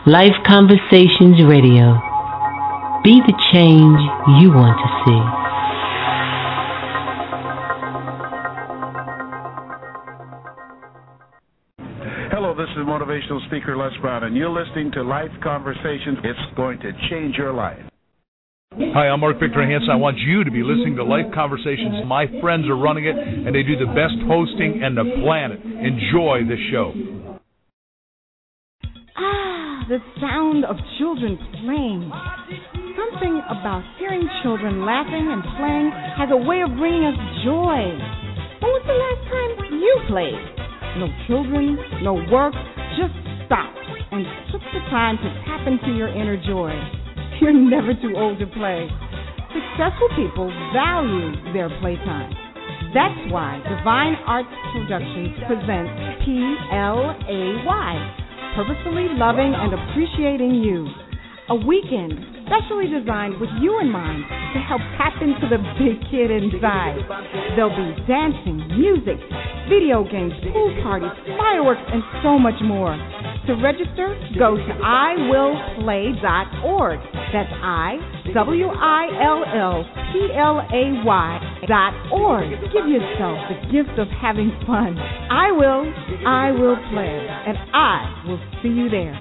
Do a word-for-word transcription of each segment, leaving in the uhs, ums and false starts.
Life Conversations Radio. Be the change you want to see. Hello, this is motivational speaker Les Brown, and you're listening to Life Conversations. It's going to change your life. Hi, I'm Mark Victor Hansen. I want you to be listening to Life Conversations. My friends are running it, and they do the best hosting in the planet. Enjoy the show. Ah, the sound of children playing. Something about hearing children laughing and playing has a way of bringing us joy. When was the last time you played? No children, no work, just stopped and took the time to tap into your inner joy. You're never too old to play. Successful people value their playtime. That's why Divine Arts Productions presents P L A Y, Purposefully Loving and Appreciating You, a weekend specially designed with you in mind to help tap into the big kid inside. There'll be dancing, music, video games, pool parties, fireworks, and so much more. To register, go to I will play dot org. That's I, W I L L P L A Y dot org. Give yourself the gift of having fun. I will, I will play, and I will see you there.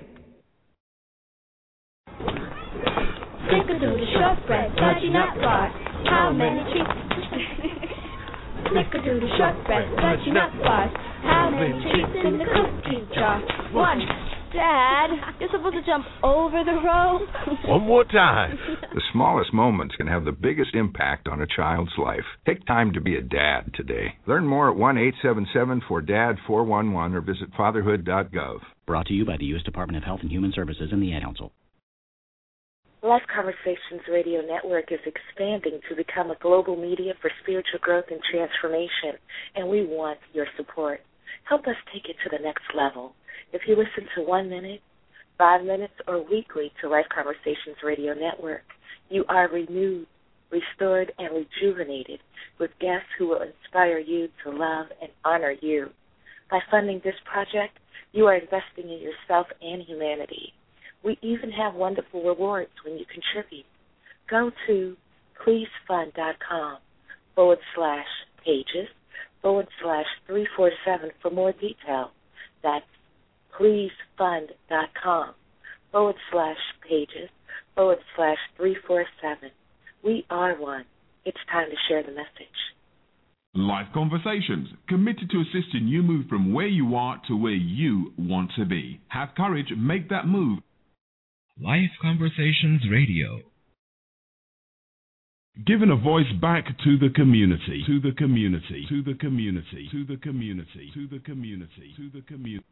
Snickerdoodle shortbread, fudgy nut bars. How many treats? Snickerdoodle shortbread, fudgy nut bars. How many treats in the cookie jar? One. Dad, you're supposed to jump over the rope. One more time. The smallest moments can have the biggest impact on a child's life. Take time to be a dad today. Learn more at one eight seven seven four D A D four one one or visit fatherhood dot gov. Brought to you by the U S Department of Health and Human Services and the Ad Council. Life Conversations Radio Network is expanding to become a global media for spiritual growth and transformation, and we want your support. Help us take it to the next level. If you listen to one minute, five minutes, or weekly to Life Conversations Radio Network, you are renewed, restored, and rejuvenated with guests who will inspire you to love and honor you. By funding this project, you are investing in yourself and humanity. We even have wonderful rewards when you contribute. Go to pleasefund.com forward slash pages forward slash 347 for more detail. That's pleasefund.com forward slash pages forward slash 347. We are one. It's time to share the message. Life Conversations, committed to assisting you move from where you are to where you want to be. Have courage, make that move. Life Conversations Radio. Giving a voice back to the community, to the community, to the community, to the community, to the community, to the community.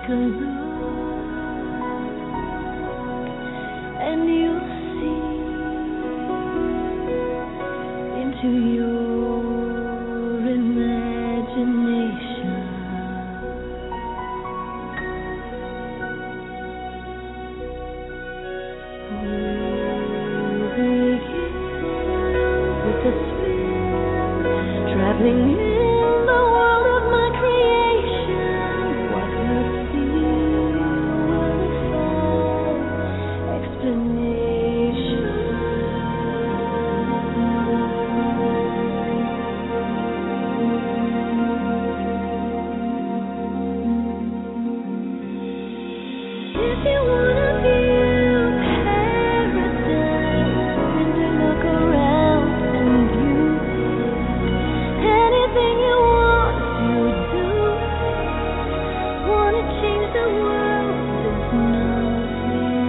take a look, and you'll see into your imagination. We'll begin with a spin, traveling in the world of my creation. What we'll see will defy explanation. If you wanna view paradise, simply look around and view anything you want to do. Wanna change the world? There's nothing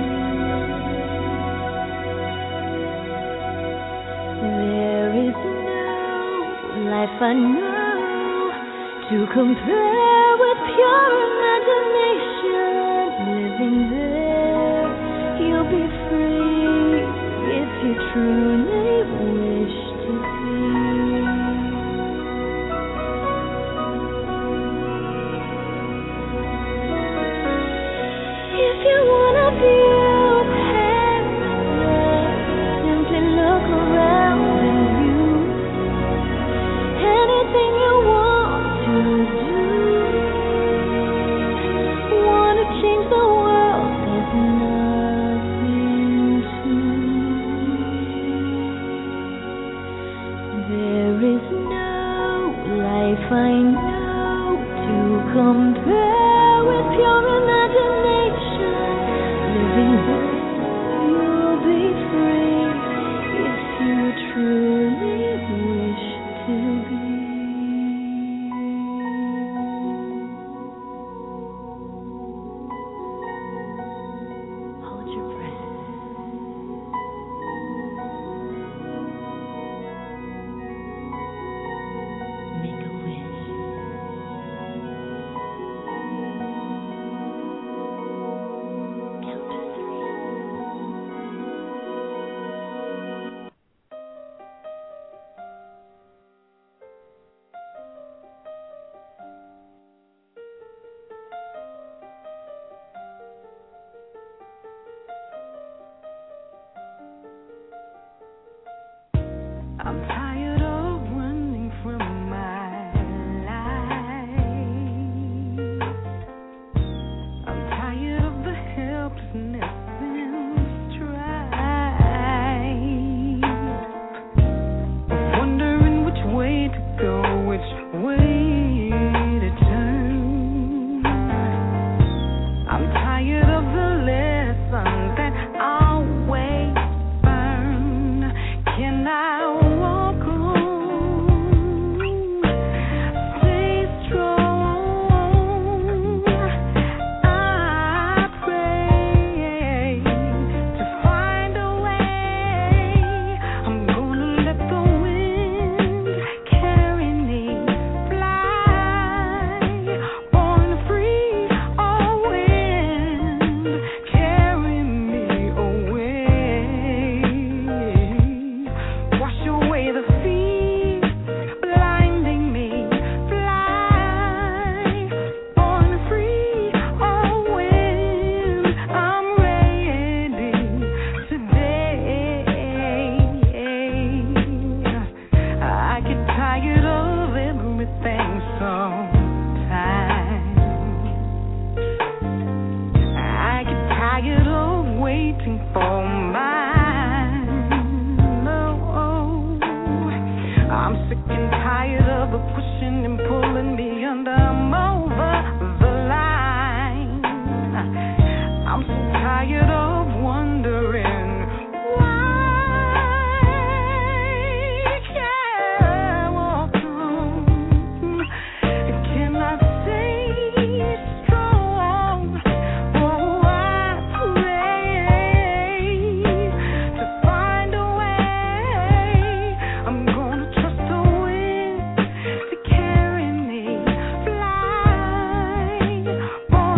to. There is no life I know to compare with pure imagination. Living there, you'll be free if you truly wish to be. If you wanna view paradise, simply look around and view anything you want to do. Wanna change the world? There's nothing to. There is no life I know to compare with pure imagination. Living there, you'll be free if you truly wish to be. Hold your breath. Make a wish. Count to three. I'm tired of running from my life. I'm tired of the helplessness and strife. Wondering which way to go, which way to turn. I'm tired of the lessons that always burn. Can I walk on? Stay strong. I pray to find a way. I'm gonna let the wind carry me, fly, born free. Oh, wind, carry me away. Wash away the fear blinding me, fly, born free. Oh, wind, I'm ready today. I get tired of everything sometimes. I get tired of waiting for mine. No, I'm sick and tired of the pushing and pulling me under. I'm over the line. I'm so tired of wondering why can't I walk on? Can I stay strong? Oh, I pray to find a way. I'm gonna trust the wind to carry me, fly, born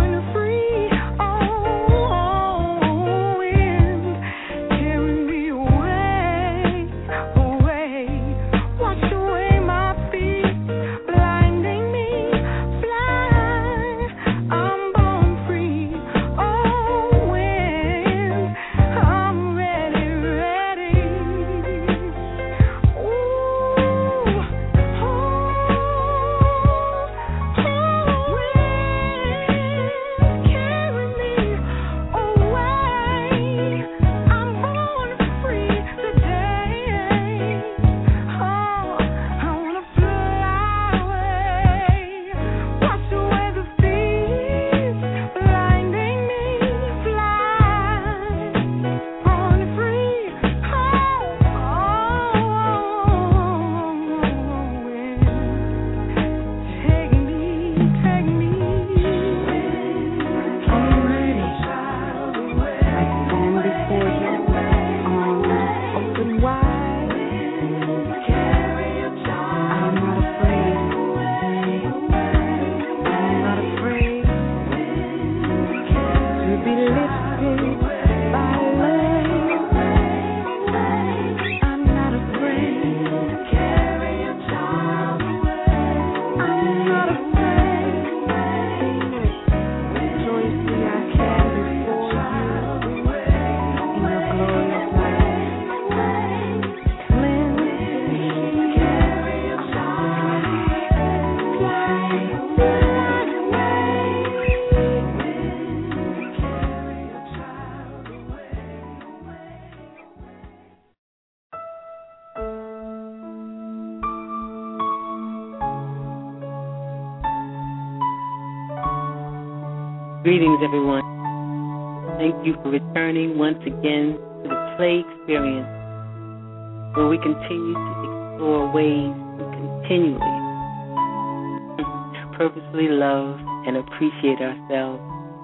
Greetings, everyone. Thank you for returning once again to the Play Experience, where we continue to explore ways to continually, purposely love and appreciate ourselves.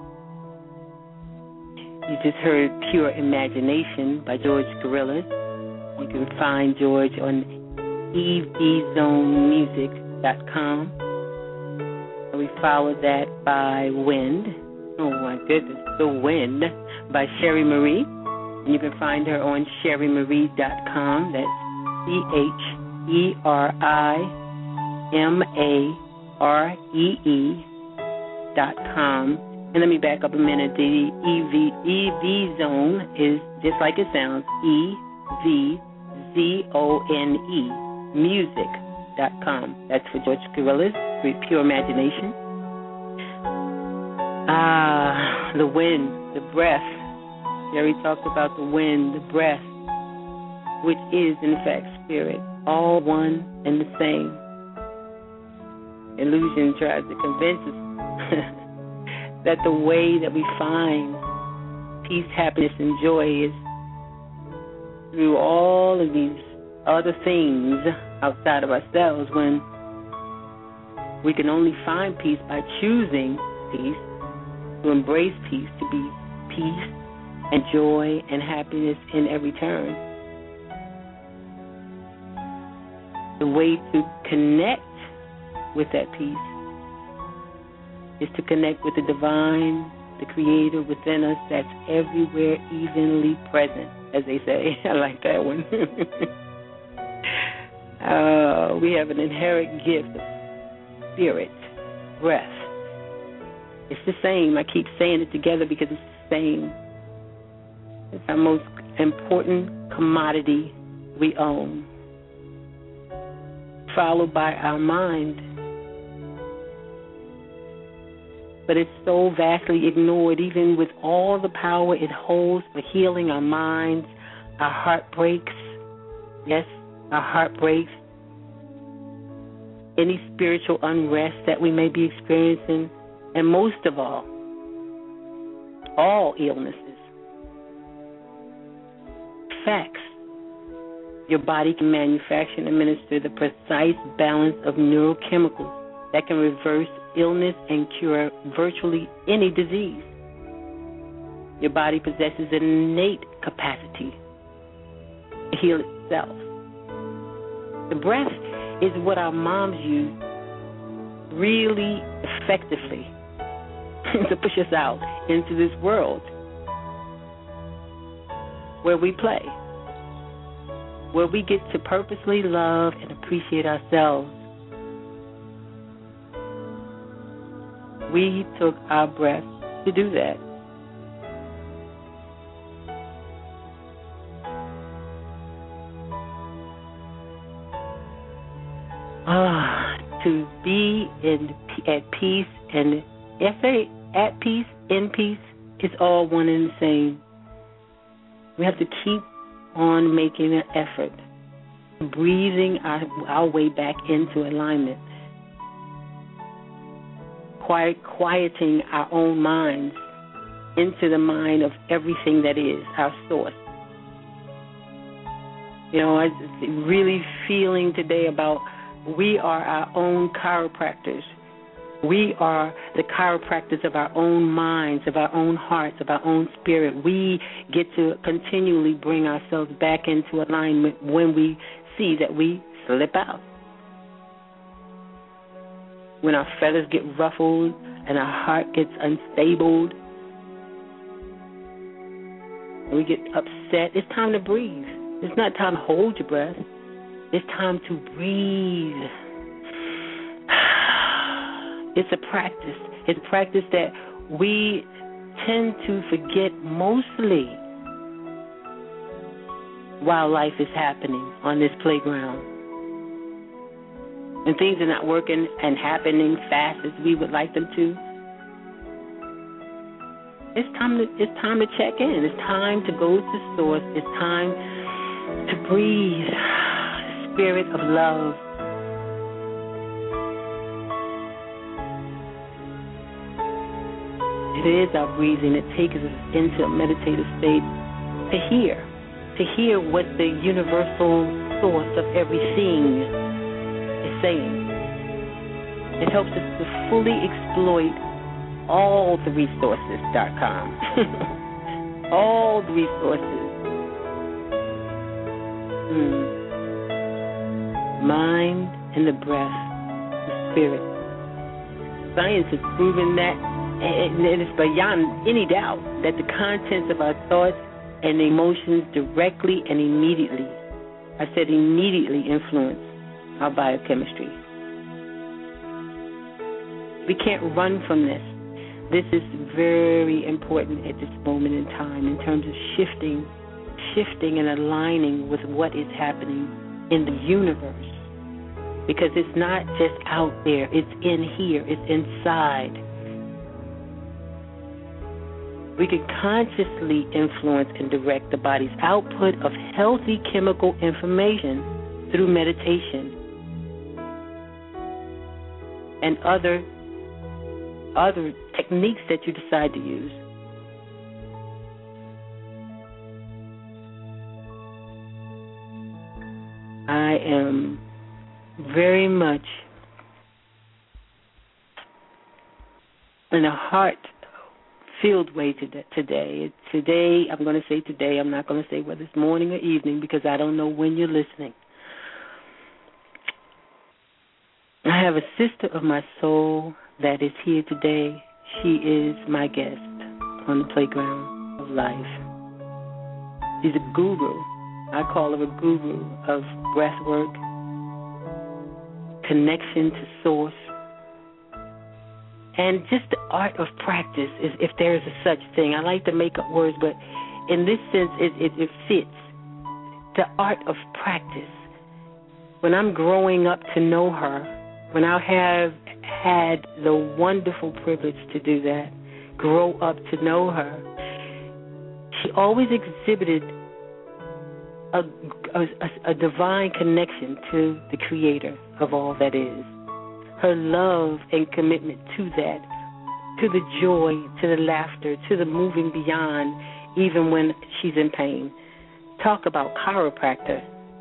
You just heard Pure Imagination by George Gorillas. You can find George on e v zone music dot com. And we followed that by Wind. Oh, my goodness. The Wind by Sherry Marie. And you can find her on sherry marie dot com. That's C H E R I M A R E E dot com. And let me back up a minute. The E V, E V Zone is just like it sounds, E V Z O N E, music dot com. That's for George Gorillas, Pure Imagination. Ah, the wind, the breath. Jerry talked about the wind, the breath, which is, in fact, spirit, all one and the same. Illusion tries to convince us that the way that we find peace, happiness, and joy is through all of these other things outside of ourselves, when we can only find peace by choosing peace, to embrace peace, to be peace and joy and happiness in every turn. The way to connect with that peace is to connect with the divine, the creator within us that's everywhere evenly present, as they say. I like that one. uh, we have an inherent gift of spirit, breath. It's the same. I keep saying it together because it's the same. It's our most important commodity we own, followed by our mind. But it's so vastly ignored, even with all the power it holds for healing our minds, our heartbreaks. Yes, our heartbreaks. Any spiritual unrest that we may be experiencing. And most of all, all illnesses. Facts. Your body can manufacture and administer the precise balance of neurochemicals that can reverse illness and cure virtually any disease. Your body possesses an innate capacity to heal itself. The breath is what our moms use really effectively to push us out into this world where we play, where we get to purposely love and appreciate ourselves. We took our breath to do that. Ah, to be in at peace, and if they at peace, in peace, it's all one and the same. We have to keep on making an effort, breathing our, our way back into alignment. Quiet, quieting our own minds into the mind of everything that is our source. You know, I was really feeling today about we are our own chiropractors. We are the chiropractors of our own minds, of our own hearts, of our own spirit. We get to continually bring ourselves back into alignment when we see that we slip out. When our feathers get ruffled and our heart gets unstable, and we get upset, it's time to breathe. It's not time to hold your breath. It's time to breathe. It's a practice. It's a practice that we tend to forget mostly while life is happening on this playground. And things are not working and happening fast as we would like them to. It's time to it's time to check in. It's time to go to source. It's time to breathe the spirit of love. It is our breathing that takes us into a meditative state to hear, to hear what the universal source of everything is saying. It helps us to fully exploit all the resources dot com. All the resources. Hmm. Mind and the breath, the spirit. Science has proven that, and it's beyond any doubt, that the contents of our thoughts and emotions directly and immediately, I said immediately, influence our biochemistry. We can't run from this. This is very important at this moment in time in terms of shifting, shifting and aligning with what is happening in the universe. Because it's not just out there, it's in here, it's inside. We can consciously influence and direct the body's output of healthy chemical information through meditation and other other techniques that you decide to use. I am very much in a heart-filled way today. Today, I'm going to say today. I'm not going to say whether it's morning or evening because I don't know when you're listening. I have a sister of my soul that is here today. She is my guest on the playground of life. She's a guru. I call her a guru of breath work, connection to source, and just the art of practice, is if there is a such thing. I like to make up words, but in this sense, it, it, it fits. The art of practice. When I'm growing up to know her, when I have had the wonderful privilege to do that, grow up to know her, she always exhibited a, a, a divine connection to the Creator of all that is. Her love and commitment to that, to the joy, to the laughter, to the moving beyond, even when she's in pain. Talk about chiropractor.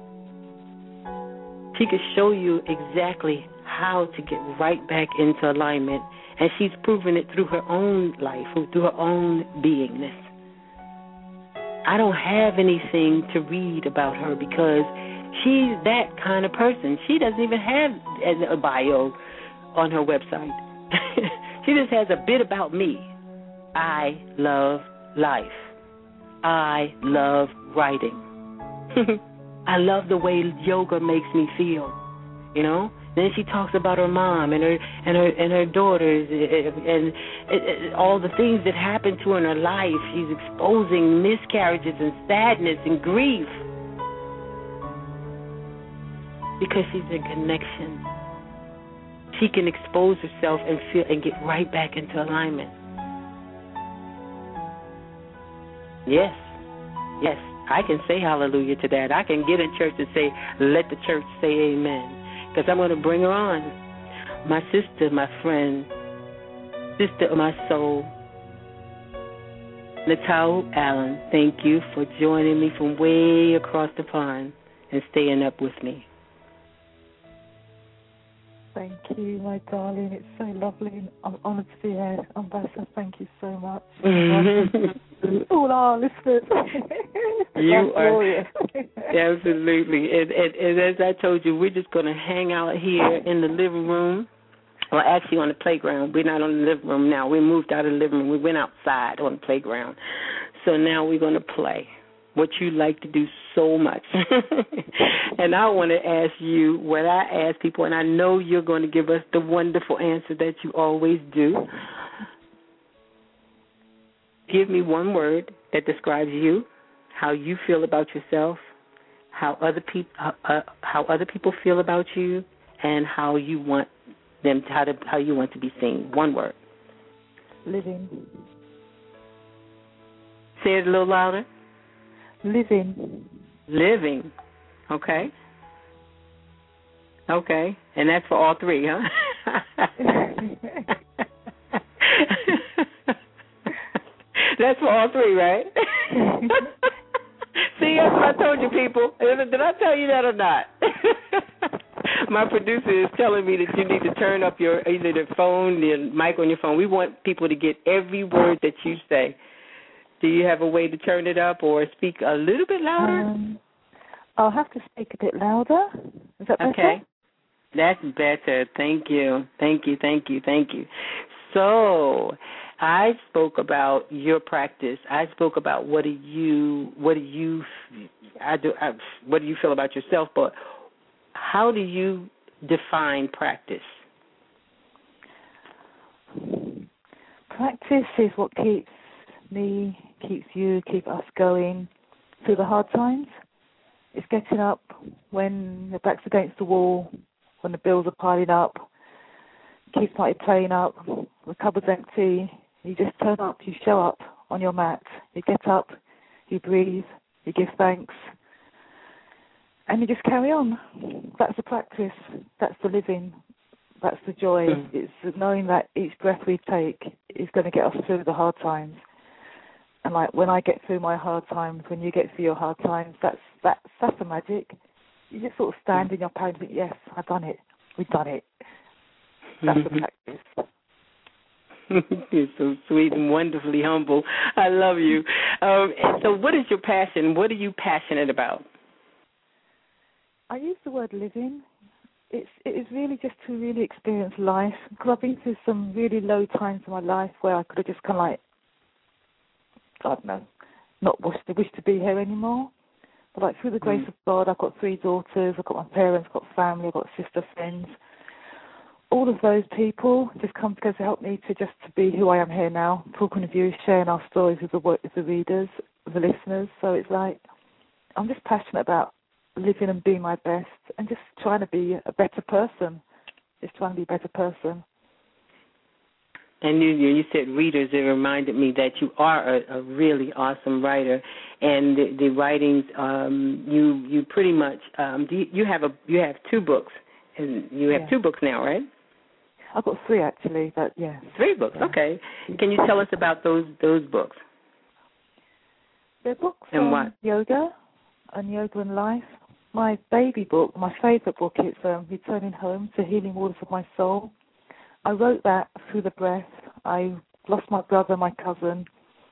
She could show you exactly how to get right back into alignment, and she's proven it through her own life, through her own beingness. I don't have anything to read about her because she's that kind of person. She doesn't even have a bio on her website. She just has a bit about me. I love life. I love writing. I love the way yoga makes me feel, you know? Then she talks about her mom and her and her and her daughters and, and, and all the things that happened to her in her life. She's exposing miscarriages and sadness and grief because she's in connection. She can expose herself and feel and get right back into alignment. Yes, yes, I can say hallelujah to that. I can get in church and say, let the church say amen. Because I'm going to bring her on. My sister, my friend, sister of my soul, Natau Allen, thank you for joining me from way across the pond and staying up with me. Thank you, my darling. It's so lovely, and I'm honoured to be here. Ambassador, thank you so much. All our listeners. You are absolutely. And, and, and as I told you, we're just going to hang out here in the living room. Well, actually on the playground. We're not on the living room now. We moved out of the living room. We went outside on the playground. So now we're going to play what you like to do so much. And I want to ask you what I ask people, and I know you're going to give us the wonderful answer that you always do. Give me one word that describes you, how you feel about yourself, how other people uh, uh, how other people feel about you, and how you want them to, how to how you want to be seen. One word. Living. Say it a little louder. Living. Living. Okay. Okay. And that's for all three, huh? That's for all three, right? See, that's what I told you, people. Did I tell you that or not? My producer is telling me that you need to turn up your either the phone, the mic on your phone. We want people to get every word that you say. Do you have a way to turn it up or speak a little bit louder? Um, I'll have to speak a bit louder. Is that better? Okay. That's better. Thank you. Thank you. Thank you. Thank you. So I spoke about your practice. I spoke about what do you, what do you, I do, I, what do you feel about yourself, but how do you define practice? Practice is what keeps me, keeps you, keeps us going through the hard times. It's getting up when your back's against the wall, when the bills are piling up, keep like playing up, the cupboard's empty. You just turn up, you show up on your mat, you get up, you breathe, you give thanks, and you just carry on. That's the practice, that's the living, that's the joy. Mm. It's knowing that each breath we take is going to get us through the hard times. And like when I get through my hard times, when you get through your hard times, that's that's that's the magic. You just sort of stand in your power and think, yes, I've done it. We've done it. That's the practice. You're so sweet and wonderfully humble. I love you. Um, and so what is your passion? What are you passionate about? I use the word living. It's it is really just to really experience life. Because I've been through some really low times in my life where I could have just kind of like, I don't know, not wish to, wish to be here anymore. But like through the grace mm. of God, I've got three daughters, I've got my parents, I've got family, I've got sister friends. All of those people just come together to help me to just to be who I am here now, talking with you, sharing our stories with the, with the readers, with the listeners. So it's like, I'm just passionate about living and being my best and just trying to be a better person, just trying to be a better person. And you, you said readers. It reminded me that you are a, a really awesome writer, and the, the writings um, you you pretty much um, do you, you have a you have two books, and you have yeah. two books now, right? I've got three actually, but yeah, three books. Yeah. Okay, can you tell us about those those books? They're books and on what? yoga and yoga and life. My baby book, my favourite book, is um, Returning Home to Healing Waters of My Soul. I wrote that through the breath. I lost my brother, my cousin,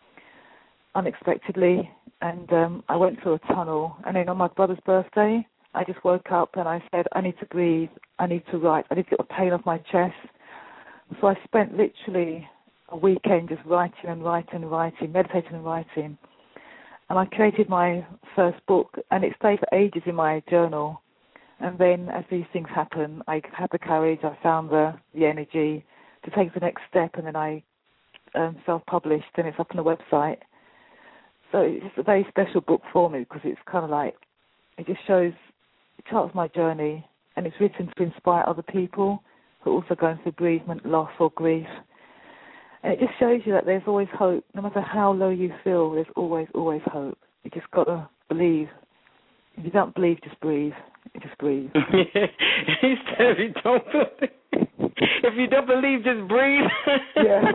unexpectedly, and um, I went through a tunnel. And then on my brother's birthday, I just woke up and I said, I need to breathe, I need to write, I need to get the pain off my chest. So I spent literally a weekend just writing and writing and writing, meditating and writing. And I created my first book, and it stayed for ages in my journal. And then as these things happen, I had the courage, I found the, the energy to take the next step, and then I um, self-published, and it's up on the website. So it's a very special book for me because it's kind of like, it just shows, it charts my journey, and it's written to inspire other people who are also going through bereavement, loss or grief. And it just shows you that there's always hope. No matter how low you feel, there's always, always hope. You just got to believe. If you don't believe, just breathe. Just breathe. He said, if you don't believe, if you don't believe, just breathe. Yeah.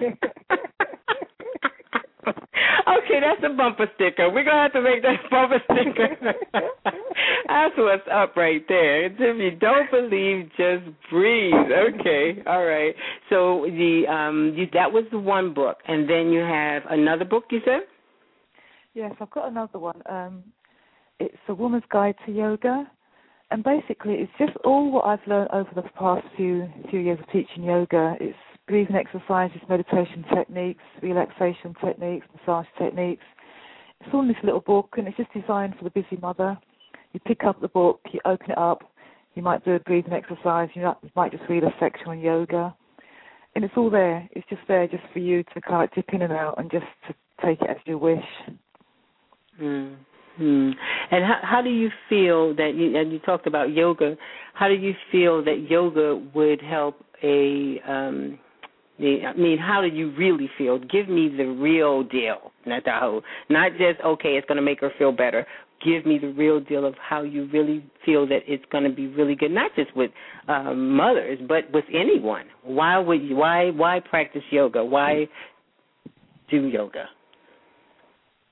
Okay, that's a bumper sticker. We're going to have to make that bumper sticker. That's what's up right there. It's if you don't believe, just breathe. Okay, all right. So the um, you, that was the one book. And then you have another book, you said? Yes, I've got another one. Um, it's A Woman's Guide to Yoga. And basically, it's just all what I've learned over the past few few years of teaching yoga. It's breathing exercises, meditation techniques, relaxation techniques, massage techniques. It's all in this little book, and it's just designed for the busy mother. You pick up the book, you open it up, you might do a breathing exercise, you might just read a section on yoga. And it's all there. It's just there just for you to kind of dip in and out and just to take it as you wish. Mm. Hmm. And how, how do you feel that, you, and you talked about yoga, how do you feel that yoga would help a, um, the, I mean, how do you really feel? Give me the real deal, not the whole, not just, okay, it's going to make her feel better. Give me the real deal of how you really feel that it's going to be really good, not just with um, mothers, but with anyone. Why would you, why, why practice yoga? Why do yoga?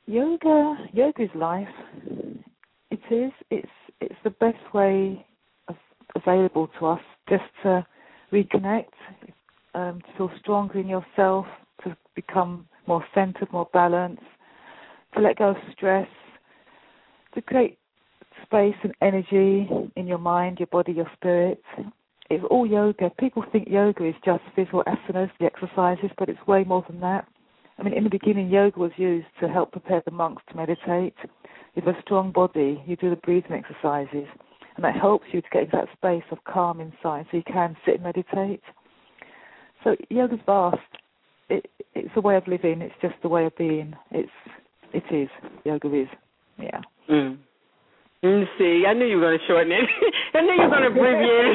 Yoga, yoga is life. It is. It's it's the best way of, available to us just to reconnect, um, to feel stronger in yourself, to become more centered, more balanced, to let go of stress, to create space and energy in your mind, your body, your spirit. It's all yoga. People think yoga is just physical asanas, the exercises, but it's way more than that. I mean, in the beginning, yoga was used to help prepare the monks to meditate. With a strong body, you do the breathing exercises, and that helps you to get into that space of calm inside, so you can sit and meditate. So yoga's vast. It, it's a way of living. It's just a way of being. It's it is. Yoga is. Yeah. Mm. Mm, see, I knew you were going to shorten it. I knew you were going to abbreviate it.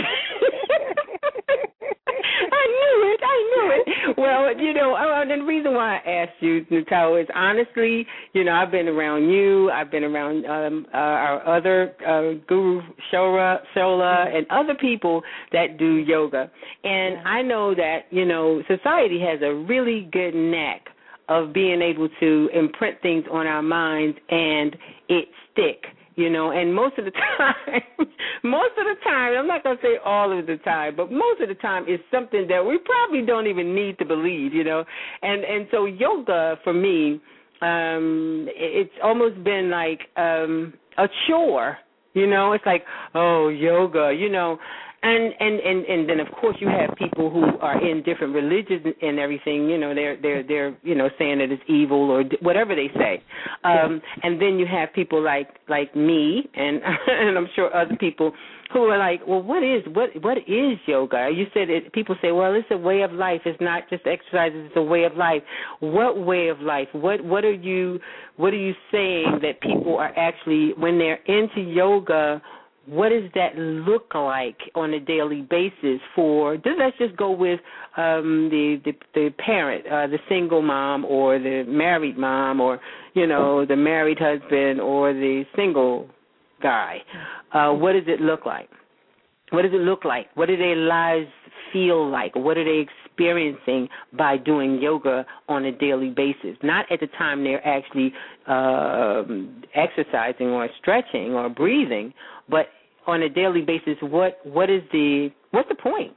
I knew it. I knew it. Well, you know, uh, the reason why I asked you, Nutao, is honestly, you know, I've been around you. I've been around um, uh, our other uh, guru, Shola, Shola, and other people that do yoga. And I know that, you know, society has a really good knack of being able to imprint things on our minds and it stick. You know, and most of the time, most of the time, I'm not going to say all of the time, but most of the time it's something that we probably don't even need to believe, you know. And and so yoga, for me, um, it's almost been like um, a chore, you know. It's like, oh, yoga, you know. And, and, and, and then, of course, you have people who are in different religions and everything, you know, they're, they're, they're you know, saying that it's evil or whatever they say. Um, and then you have people like, like me and, and I'm sure other people who are like, well, what is, what, what is yoga? You said it, people say, well, it's a way of life. It's not just exercises. It's a way of life. What way of life? What, what are you, what are you saying that people are actually, when they're into yoga, what does that look like on a daily basis for, let's just go with um, the, the the parent, uh, the single mom or the married mom or, you know, the married husband or the single guy. Uh, what does it look like? What does it look like? What do their lives feel like? What are they experiencing by doing yoga on a daily basis? Not at the time they're actually uh, exercising or stretching or breathing, but on a daily basis, what what is the what's the point?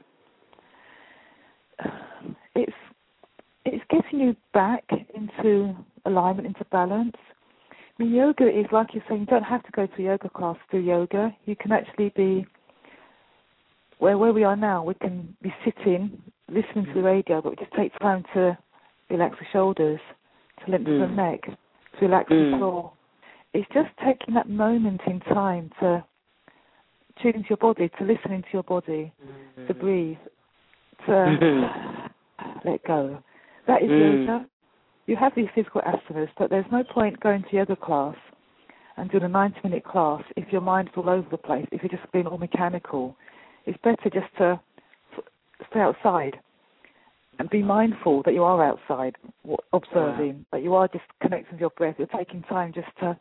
It's it's getting you back into alignment, into balance. I mean, yoga is, like you're saying, you don't have to go to a yoga class to do yoga. You can actually be where where we are now. We can be sitting, listening to the radio, but we just take time to relax the shoulders, to lengthen mm. the neck, to relax mm. the floor. It's just taking that moment in time to tune into your body, to listen into your body, mm-hmm. to breathe, to mm-hmm. let go. That is mm. yoga. You have these physical asanas, but there's no point going to yoga class and doing a ninety-minute class if your mind's all over the place, if you're just being all mechanical. It's better just to stay outside and be mindful that you are outside, observing, wow. that you are just connecting with your breath. You're taking time just to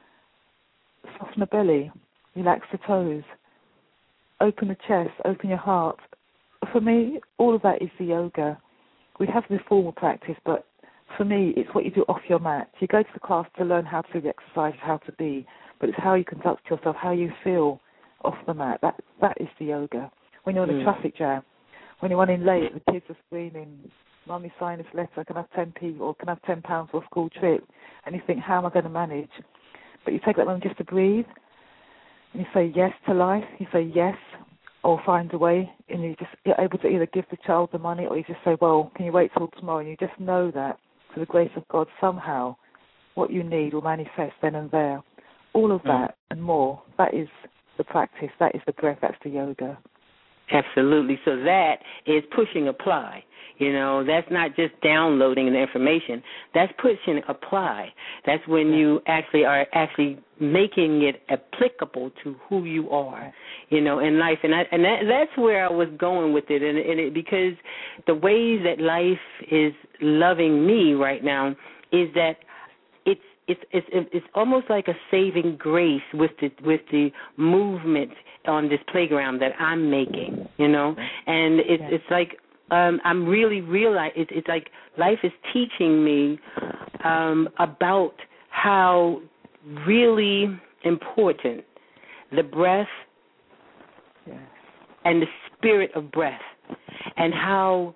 soften the belly, relax the toes, open the chest, open your heart. For me, all of that is the yoga. We have the formal practice, but for me, it's what you do off your mat. You go to the class to learn how to do the exercises, how to be, but it's how you conduct yourself, how you feel off the mat. That That is the yoga. When you're in a mm. traffic jam, when you're running late, the kids are screaming, Mummy, sign this letter, can I have ten p or can I have ten pounds for a school trip? And you think, how am I going to manage? But you take that moment just to breathe, and you say yes to life, you say yes, or find a way, and you just, you're able to either give the child the money, or you just say, well, can you wait till tomorrow? And you just know that, through the grace of God, somehow what you need will manifest then and there. All of that mm. and more, that is the practice, that is the breath, that's the yoga. Absolutely. So that is pushing apply. You know, that's not just downloading the information. That's pushing apply. That's when you actually are actually making it applicable to who you are, you know, in life. And I, and that, that's where I was going with it. And, and it, because the ways that life is loving me right now is that it's it's it's it's almost like a saving grace with the with the movement on this playground that I'm making, you know, and it's it's like. Um, I'm really realize it's, it's like life is teaching me um, about how really important the breath yes. and the spirit of breath, and how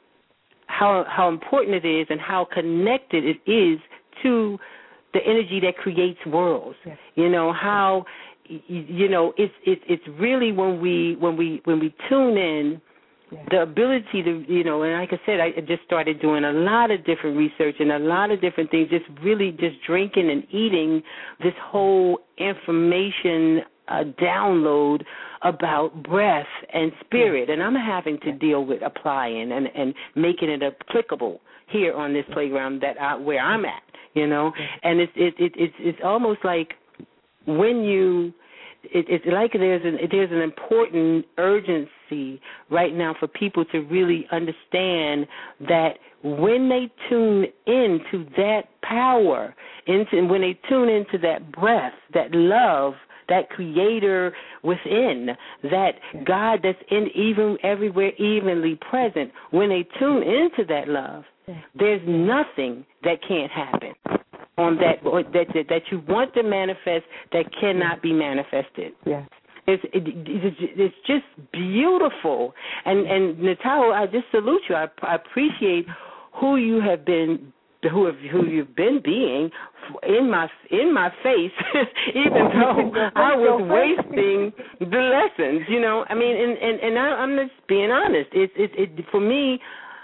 how how important it is and how connected it is to the energy that creates worlds. Yes. You know, how you know it's it's it's really when we when we when we tune in, yes. the ability to, you know, and like I said, I just started doing a lot of different research and a lot of different things, just really just drinking and eating this whole information uh, download about breath and spirit, and I'm having to deal with applying and, and making it applicable here on this playground that I, where I'm at, you know, and it's it, it it's it's almost like when you it, it's like there's an there's an important urgency right now for people to really understand that when they tune into that power, into when they tune into that breath, that love, that creator within, that God that's in even everywhere evenly present, when they tune into that love, there's nothing that can't happen on that or that, that that you want to manifest that cannot be manifested. Yes. It's it, it's it's just beautiful, and and Natalia, I just salute you. I, I appreciate who you have been, who have, who you've been being in my in my face, even though I was wasting the lessons. You know, I mean, and and, and I, I'm just being honest. It's it, it for me.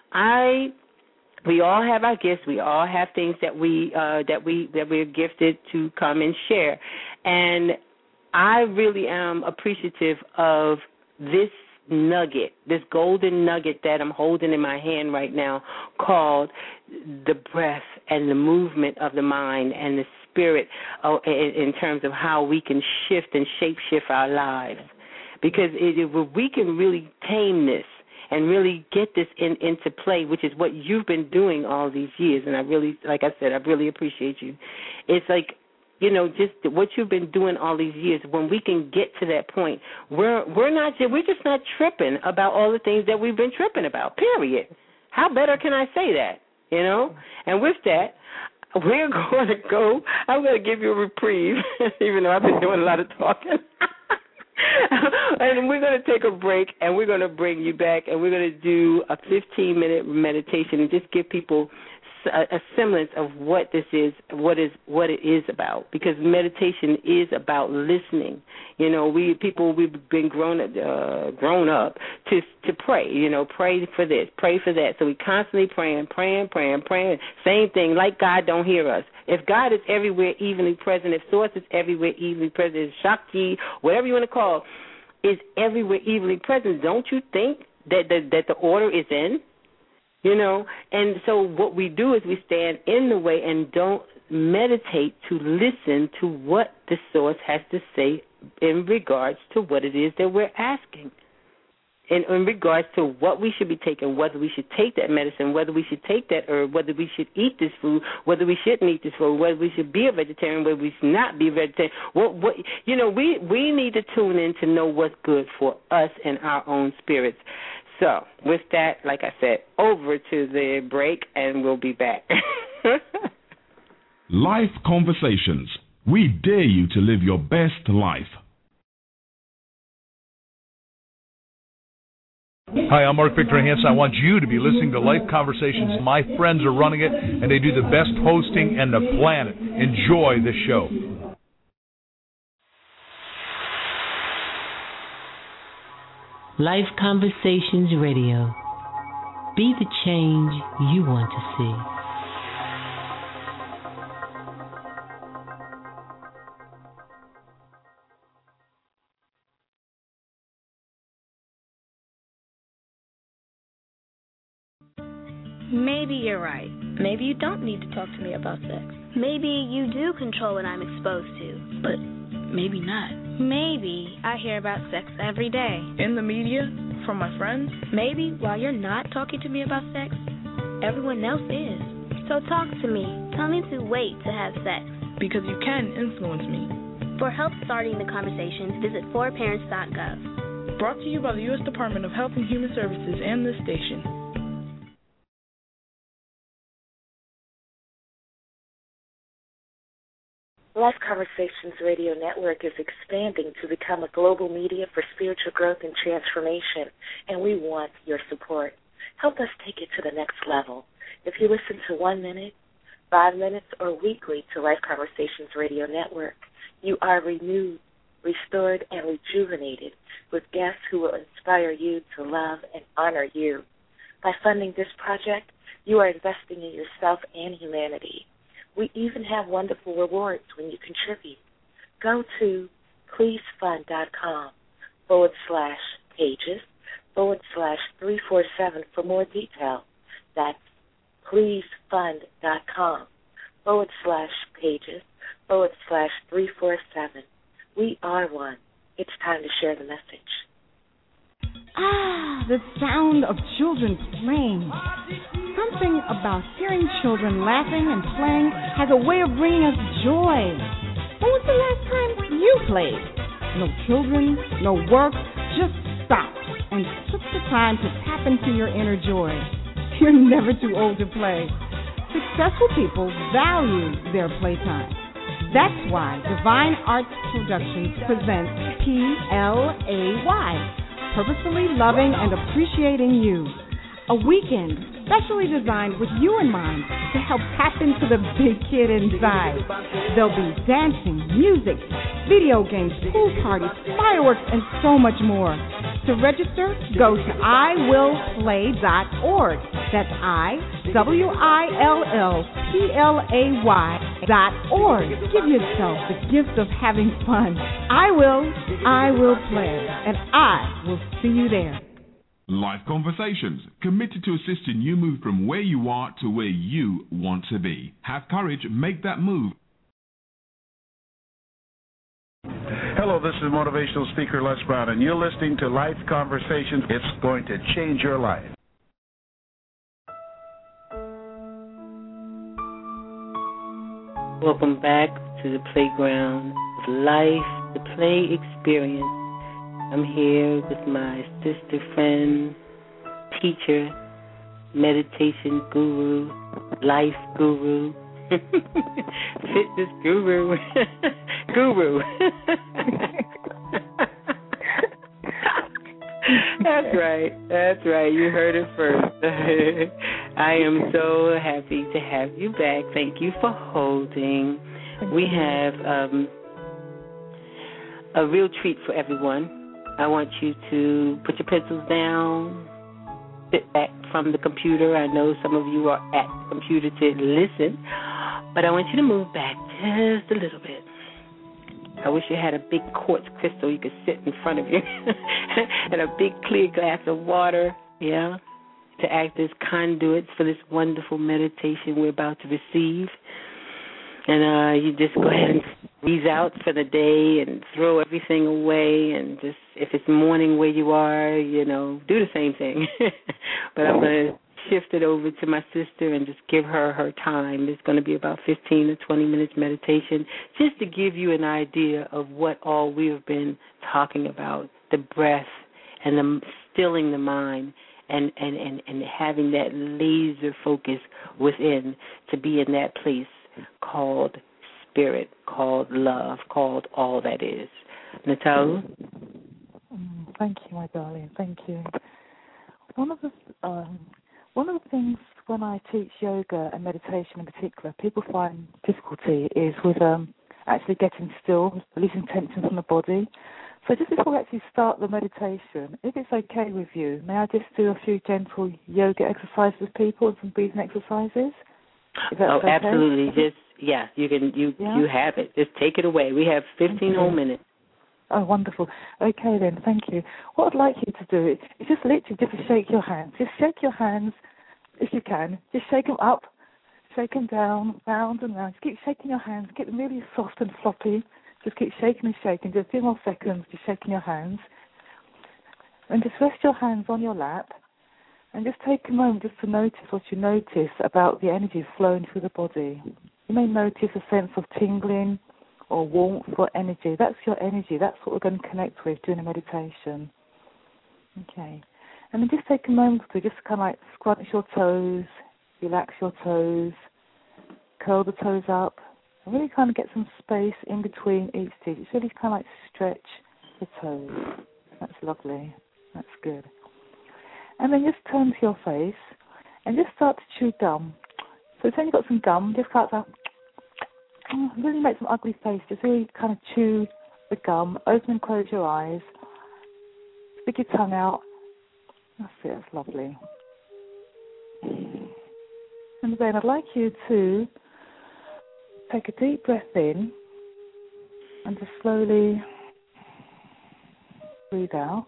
I we all have our gifts. We all have things that we uh, that we that we're gifted to come and share, and I really am appreciative of this nugget, this golden nugget that I'm holding in my hand right now, called the breath and the movement of the mind and the spirit uh, in, in terms of how we can shift and shape-shift our lives. Because it, it, we can really tame this and really get this in, into play, which is what you've been doing all these years. And I really, like I said, I really appreciate you. It's like, you know, just what you've been doing all these years. When we can get to that point, we're we're not we're just not tripping about all the things that we've been tripping about. Period. How better can I say that? You know. And with that, we're going to go. I'm going to give you a reprieve, even though I've been doing a lot of talking. And we're going to take a break, and we're going to bring you back, and we're going to do a fifteen minute meditation and just give people a, a semblance of what this is, what is what it is about, because meditation is about listening. You know, we people we've been grown uh, grown up to to pray. You know, pray for this, pray for that. So we constantly praying, praying, praying, praying. Same thing. Like God don't hear us. If God is everywhere evenly present, if Source is everywhere evenly present, if Shakti, whatever you want to call, is everywhere evenly present, don't you think that the, that the order is in? You know, and so what we do is we stand in the way and don't meditate to listen to what the Source has to say in regards to what it is that we're asking, in, in regards to what we should be taking, whether we should take that medicine, whether we should take that herb, whether we should eat this food, whether we shouldn't eat this food, whether we should be a vegetarian, whether we should not be a vegetarian. What, what, you know, we, we need to tune in to know what's good for us and our own spirits. So, with that, like I said, over to the break, and we'll be back. Life Conversations. We dare you to live your best life. Hi, I'm Mark Victor Hansen. I want you to be listening to Life Conversations. My friends are running it, and they do the best hosting in the planet. Enjoy the show. Life Conversations Radio. Be the change you want to see. Maybe you're right. Maybe you don't need to talk to me about sex. Maybe you do control what I'm exposed to. But maybe not. Maybe I hear about sex every day. In the media? From my friends? Maybe while you're not talking to me about sex, everyone else is. So talk to me. Tell me to wait to have sex. Because you can influence me. For help starting the conversations, visit four parents dot gov. Brought to you by the U S Department of Health and Human Services and this station. Life Conversations Radio Network is expanding to become a global media for spiritual growth and transformation, and we want your support. Help us take it to the next level. If you listen to one minute, five minutes, or weekly to Life Conversations Radio Network, you are renewed, restored, and rejuvenated with guests who will inspire you to love and honor you. By funding this project, you are investing in yourself and humanity. We even have wonderful rewards when you contribute. Go to pleasefund.com forward slash pages forward slash 347 for more detail. That's pleasefund.com forward slash pages forward slash 347. We are one. It's time to share the message. Ah, the sound of children playing. Something about hearing children laughing and playing has a way of bringing us joy. When was the last time you played? No children, no work, just stopped and took the time to tap into your inner joy. You're never too old to play. Successful people value their playtime. That's why Divine Arts Productions presents P L A Y, Purposefully Loving and Appreciating You. A weekend specially designed with you in mind to help tap into the big kid inside. There'll be dancing, music, video games, pool parties, fireworks, and so much more. To register, go to I will play dot org. That's I, W I L L P L A Y dot org. Give yourself the gift of having fun. I will, I will play, and I will see you there. Life Conversations, committed to assisting you move from where you are to where you want to be. Have courage, make that move. Hello, this is motivational speaker Les Brown, and you're listening to Life Conversations. It's going to change your life. Welcome back to the playground of life, the play experience. I'm here with my sister friend, teacher, meditation guru, life guru, fitness guru, guru. That's right. That's right. You heard it first. I am so happy to have you back. Thank you for holding. We have um, a real treat for everyone. I want you to put your pencils down, sit back from the computer. I know some of you are at the computer to listen, but I want you to move back just a little bit. I wish you had a big quartz crystal you could sit in front of you and a big clear glass of water, yeah, to act as conduits for this wonderful meditation we're about to receive. And uh, you just go ahead and squeeze out for the day and throw everything away. And just, if it's morning where you are, you know, do the same thing. But I'm going to shift it over to my sister and just give her her time. It's going to be about fifteen to twenty minutes meditation, just to give you an idea of what all we have been talking about, the breath and the stilling the mind. And, and, and, and having that laser focus within to be in that place called spirit, called love, called all that is. Natalia? Mm, thank you, my darling. Thank you. One of the um, one of the things when I teach yoga and meditation in particular, people find difficulty is with um, actually getting still, releasing tension from the body. So just before we actually start the meditation, if it's okay with you, may I just do a few gentle yoga exercises with people and some breathing exercises? Oh, okay? absolutely. Just yeah, you can you yeah? you have it. Just take it away. We have fifteen whole minutes. Oh, wonderful. Okay then, thank you. What I'd like you to do is just literally just shake your hands. Just shake your hands if you can. Just shake them up, shake them down, round and round. Just keep shaking your hands. Get them really soft and floppy. Just keep shaking and shaking. Just a few more seconds, just shaking your hands. And just rest your hands on your lap. And just take a moment just to notice what you notice about the energy flowing through the body. You may notice a sense of tingling or warmth or energy. That's your energy. That's what we're going to connect with during the meditation. Okay. And then just take a moment to just kind of like scrunch your toes, relax your toes, curl the toes up, And really kind of get some space in between each teeth. It's really kind of like stretch the toes. That's lovely. That's good. And then just turn to your face and just start to chew gum. So pretend you've got some gum, just start to really make some ugly face. Just really kind of chew the gum. Open and close your eyes. Stick your tongue out. That's it. That's lovely. And then I'd like you to take a deep breath in and just slowly breathe out.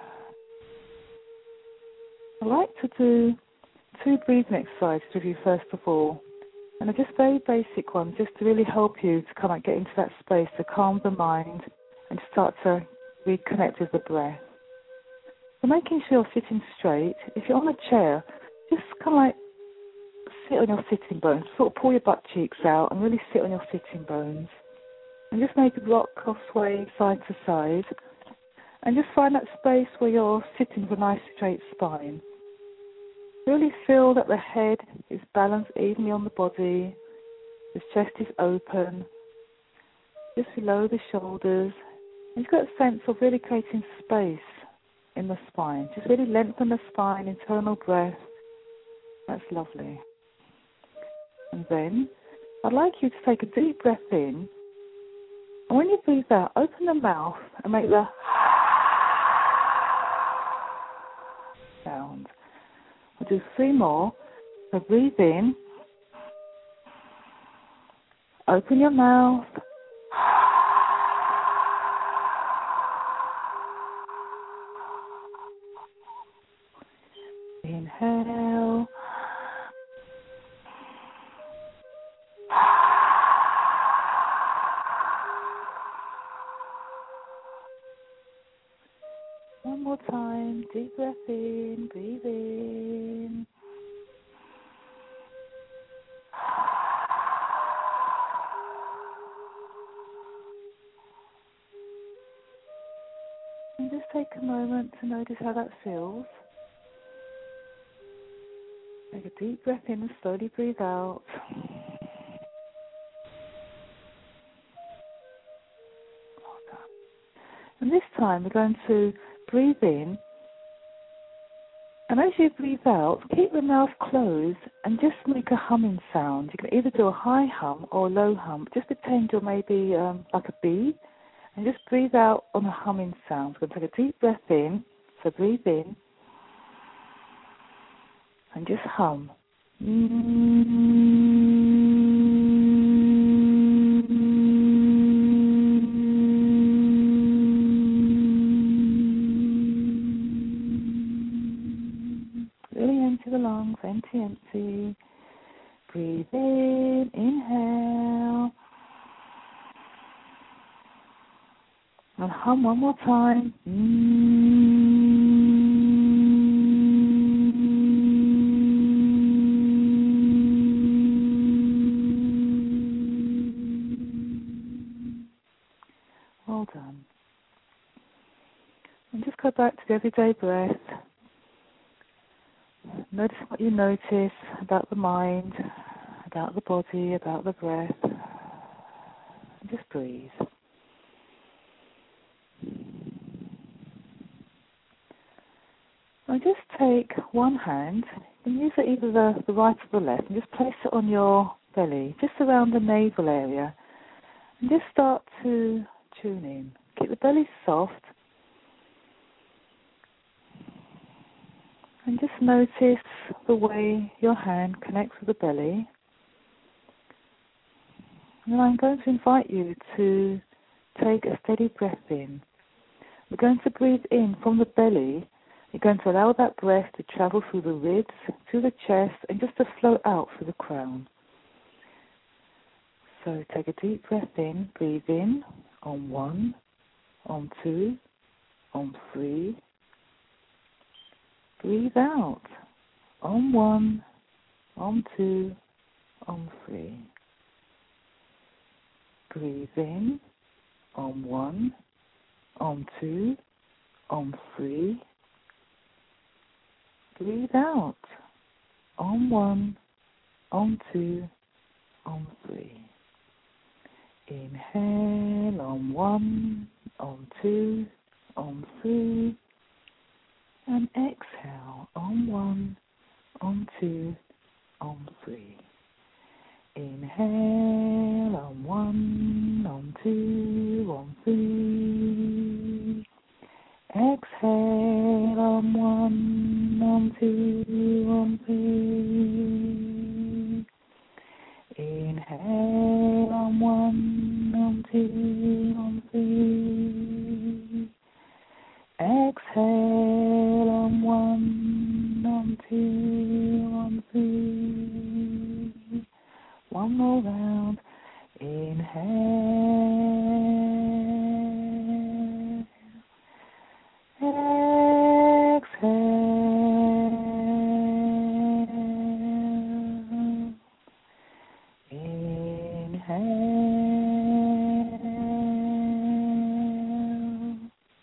I'd like to do two breathing exercises with you first of all. And they're just very basic ones, just to really help you to kind of get into that space, to calm the mind and start to reconnect with the breath. So making sure you're sitting straight. If you're on a chair, just kind of like sit on your sitting bones. Sort of pull your butt cheeks out and really sit on your sitting bones. And just maybe rock or sway side to side. And just find that space where you're sitting with a nice straight spine. Really feel that the head is balanced evenly on the body. The chest is open. Just below the shoulders. And you've got a sense of really creating space in the spine. Just really lengthen the spine, internal breath. That's lovely. And then I'd like you to take a deep breath in. And when you breathe out, open the mouth and make the sound. We'll do three more. So breathe in. Open your mouth. Inhale. One more time. Deep breath in. Breathe in. And just take a moment to notice how that feels. Take a deep breath in and slowly breathe out. And this time we're going to breathe in, and as you breathe out, keep the mouth closed and just make a humming sound. You can either do a high hum or a low hum. Just pretend you're maybe um, like a bee, and just breathe out on a humming sound. We're going to take a deep breath in, so breathe in, and just hum. Really empty the lungs, empty, empty. Breathe in, inhale. And hum one more time. Well done. And just go back to the everyday breath. Notice what you notice about the mind, about the body, about the breath. And just breathe. Now just take one hand and use it either the, the right or the left and just place it on your belly, just around the navel area. And just start to tune in. Keep the belly soft. And just notice the way your hand connects with the belly. And I'm going to invite you to take a steady breath in. We're going to breathe in from the belly. You're going to allow that breath to travel through the ribs, through the chest, and just to flow out through the crown. So take a deep breath in. Breathe in on one, on two, on three. Breathe out on one, on two, on three. Breathe in on one, on two, on three. Breathe out on one, on two, on three. Inhale on one, on two, on three, and exhale on one, on two, on three. Inhale on one, on two, on three. Exhale on one, on two, on three. Inhale on one, on two, on three. Exhale on one, on two, on three. One more round. Inhale. Exhale. Inhale.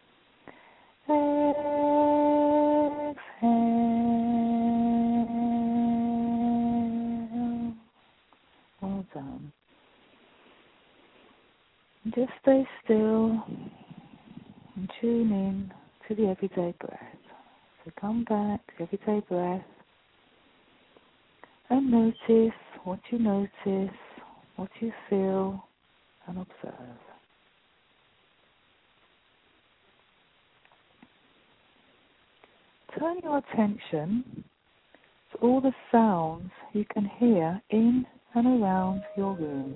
Exhale. Well done. Just stay still and tune in to the everyday breath. So come back to everyday breath and notice what you notice, what you feel, and observe. Turn your attention to all the sounds you can hear in and around your room.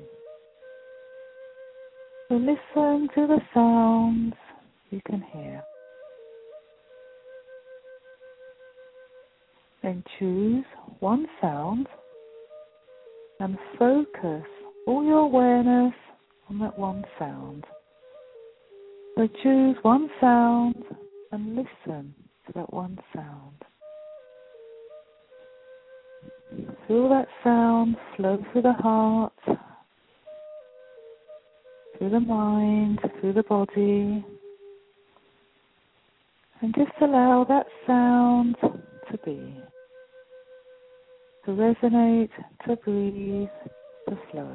So listen to the sounds you can hear. Then choose one sound and focus all your awareness on that one sound. So choose one sound and listen to that one sound. Feel that sound flow through the heart, through the mind, through the body, and just allow that sound to be, to resonate, to breathe, to flow.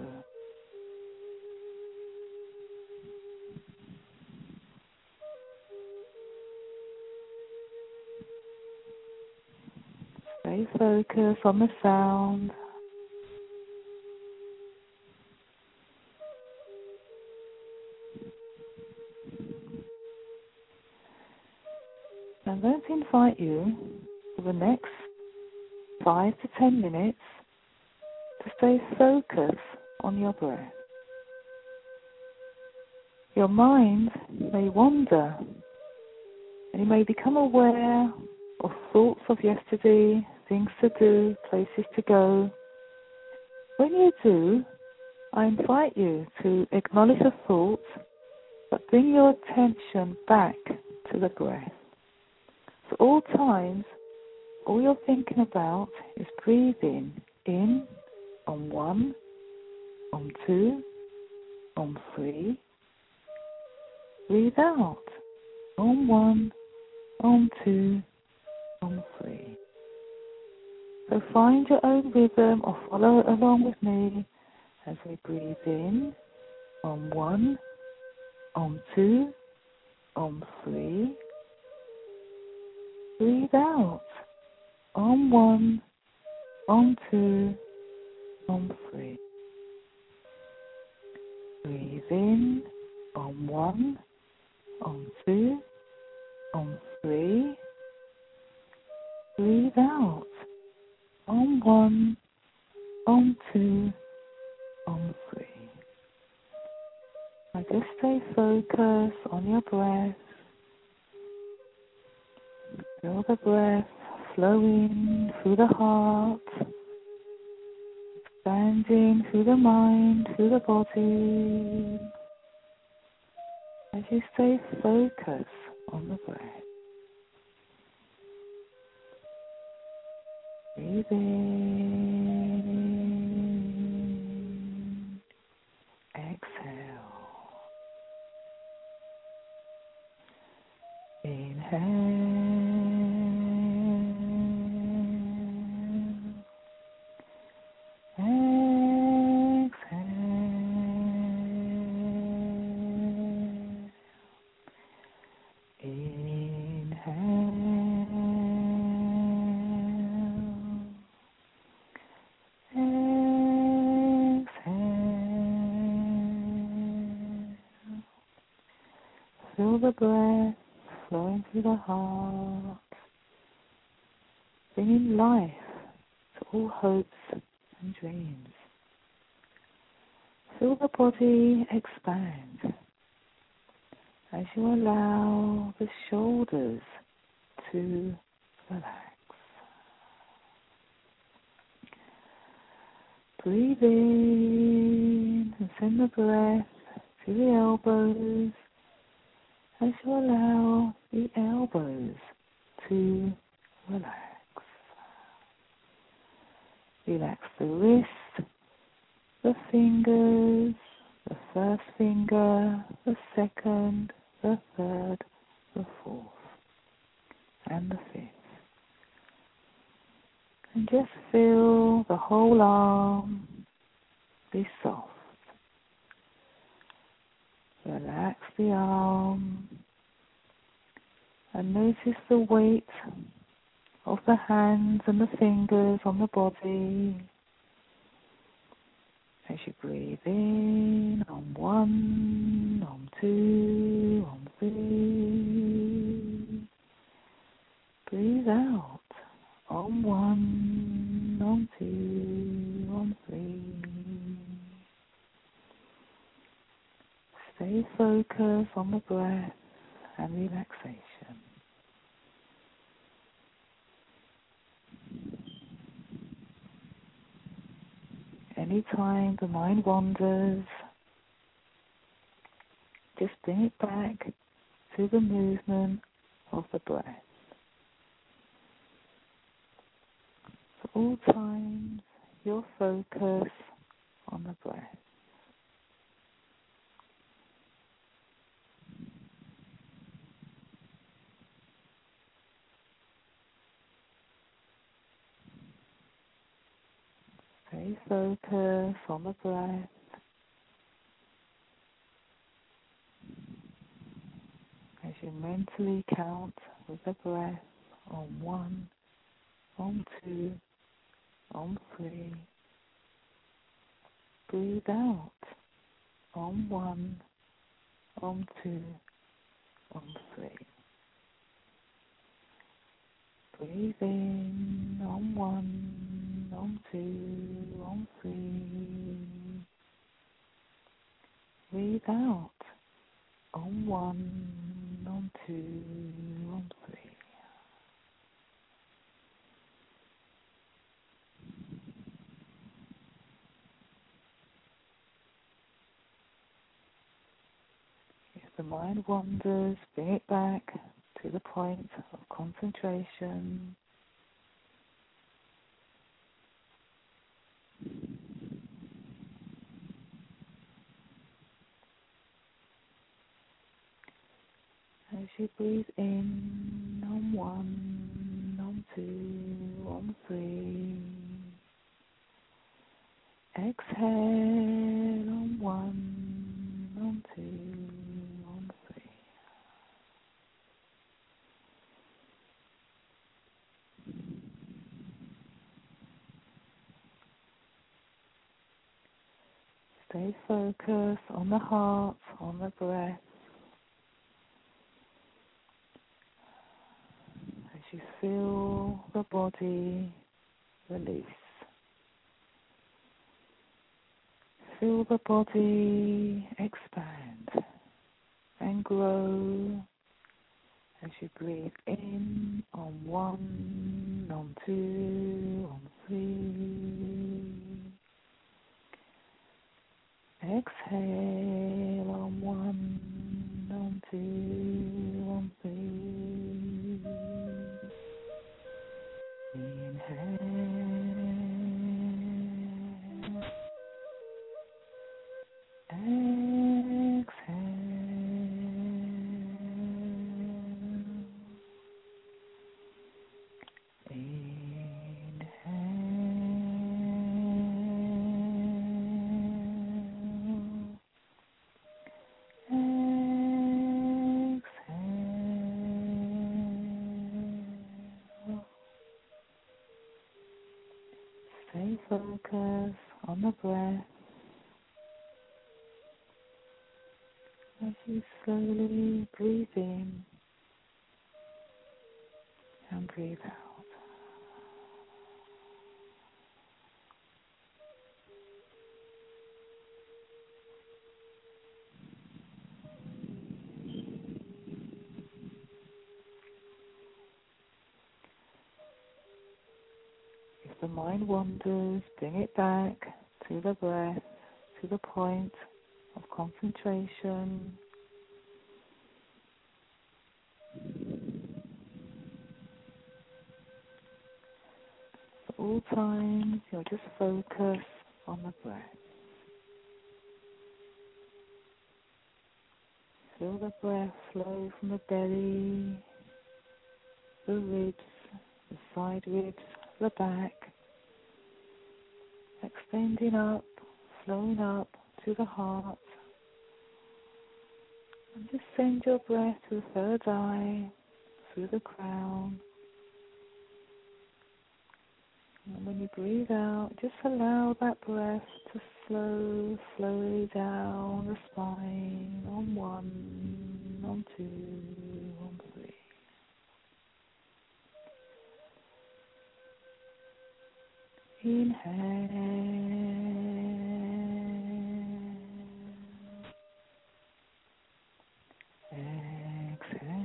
Stay focused on the sound. I'm going to invite you for the next five to ten minutes to stay focused on your breath. Your mind may wander and you may become aware of thoughts of yesterday, things to do, places to go. When you do, I invite you to acknowledge the thoughts, but bring your attention back to the breath. So all times, all you're thinking about is breathing in on one, on two, on three. Breathe out on one, on two, on three. So find your own rhythm or follow along with me as we breathe in on one, on two, on three. Breathe out on one, on two, on three. Breathe in on one, on two, on three. Breathe out on one, on two, on three. Now just stay focused on your breath. Feel the breath flowing through the heart, expanding through the mind, through the body, as you stay focused on the breath. Breathe in, exhale, inhale. Exhale. Feel the breath flowing through the heart, bringing life to all hopes and dreams. Feel the body expand as you allow the shoulders to relax. Breathe in and send the breath to the elbows as you allow the elbows to relax. Relax the wrist, the fingers, the first finger, the second, the third, the fourth, and the fifth. And just feel the whole arm be soft. Relax the arm and notice the weight of the hands and the fingers on the body. As you breathe in on one, on two, on three. Breathe out on one, on two, on three. Stay focused on the breath and relaxation. Anytime the mind wanders, just bring it back to the movement of the breath. For all times, your focus on the breath. Stay focused on the breath. As you mentally count with the breath on one, on two, on three. Breathe out on one, on two, on three. Breathe in on one, on two, on three. Breathe out on one, on two, on three. If the mind wanders, bring it back to the point of concentration. As you breathe in on one, on two, on three. Exhale on one, on two, on three. Stay focused on the heart, on the breath. As you feel the body release. Feel the body expand and grow as you breathe in on one, on two, on three. Exhale on one, on two, on three. Inhale. Stay focused on the breath As you slowly breathe in and breathe out. If the mind wanders, bring it back to the breath, to the point of concentration. At all times, you'll just focus on the breath. Feel the breath flow from the belly, the ribs, the side ribs, the back, extending up, flowing up to the heart. And just send your breath to the third eye, through the crown. And when you breathe out, just allow that breath to flow slowly down the spine on one, on two, on three. Inhale. Exhale.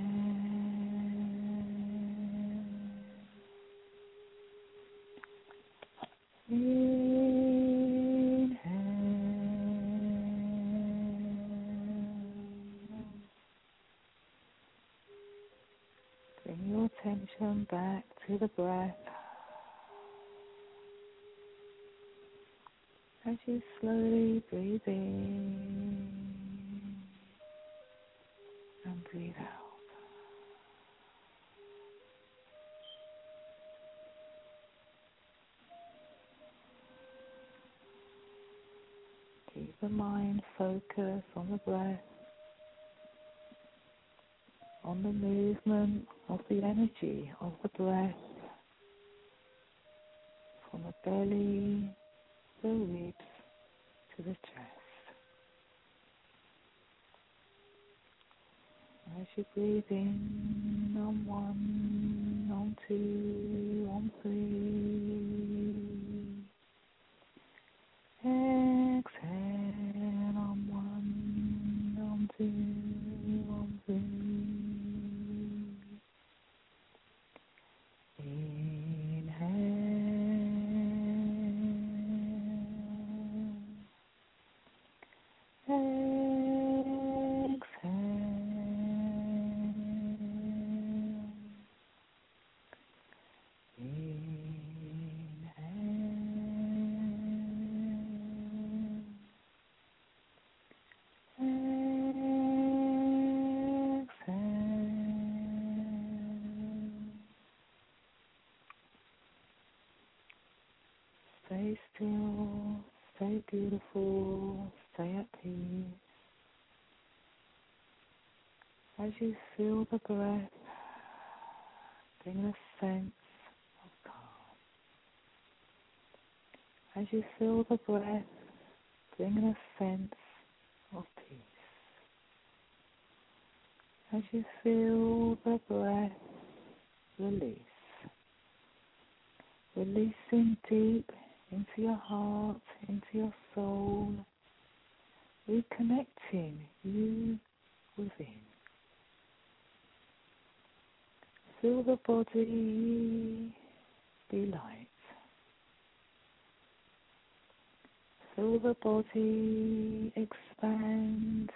Bring your attention back to the breath as you slowly breathe in and breathe out. Keep the mind focused on the breath, on the movement of the energy of the breath from the belly, the ribs to the chest. As you breathe in on one, on two, on three, exhale on one, on two, on three. Stay still, stay beautiful, stay at peace. As you feel the breath, bring a sense of calm. As you feel the breath, bring a sense of peace. As you feel the breath, release. Releasing deep into your heart, into your soul, reconnecting you within. Feel the body be light. Feel the body expand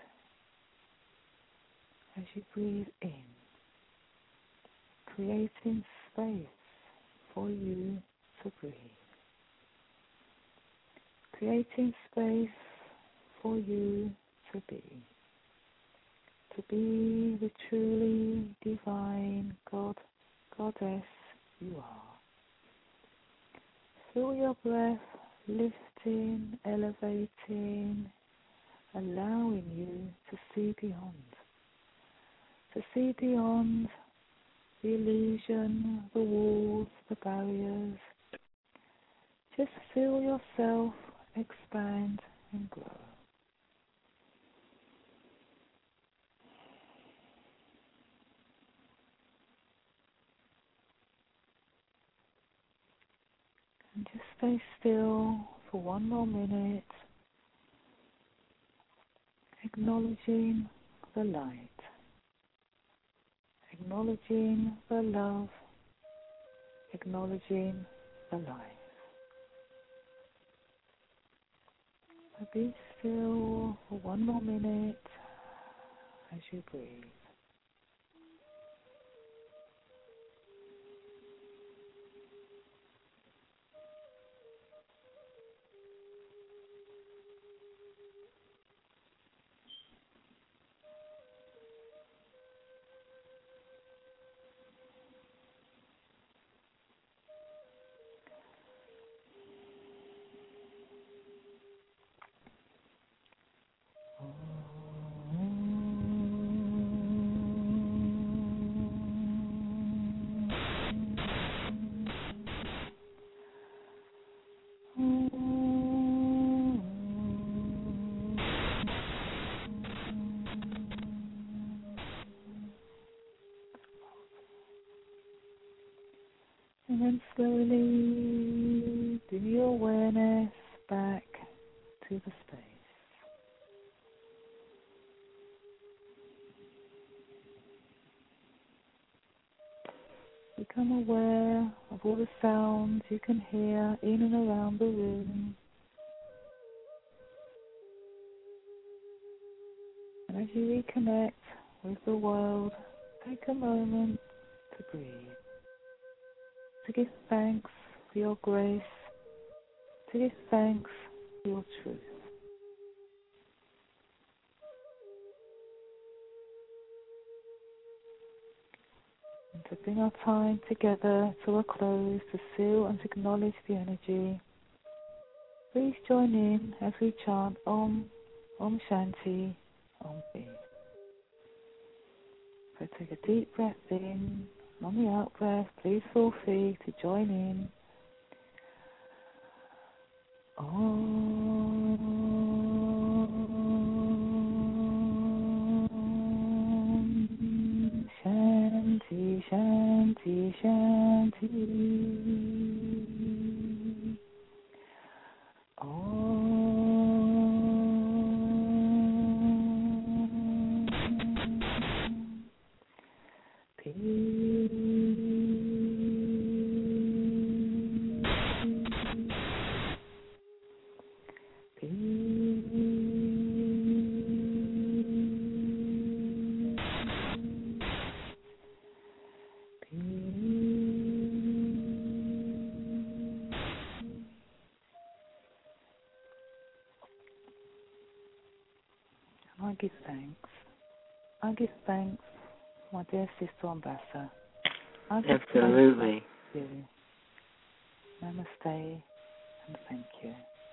as you breathe in, creating space for you to breathe. Creating space for you to be. To be the truly divine God, Goddess you are. Feel your breath lifting, elevating, allowing you to see beyond. To see beyond the illusion, the walls, the barriers. Just feel yourself expand and grow. And just stay still for one more minute, acknowledging the light, acknowledging the love, acknowledging the life. So be still for one more minute as you breathe. And then slowly bring your awareness back to the space. Become aware of all the sounds you can hear in and around the room. And as you reconnect with the world, take a moment to breathe, to give thanks for your grace, to give thanks for your truth. And to bring our time together to a close, to seal and to acknowledge the energy, please join in as we chant Om, Om Shanti, Om Peace. So take a deep breath in. On the out breath, please feel free to join in. Om Shanti, Shanti, Shanti. Om Peace. I give thanks. I give thanks, my dear sister Ambassador. I give Absolutely. Thanks to you. Namaste and thank you.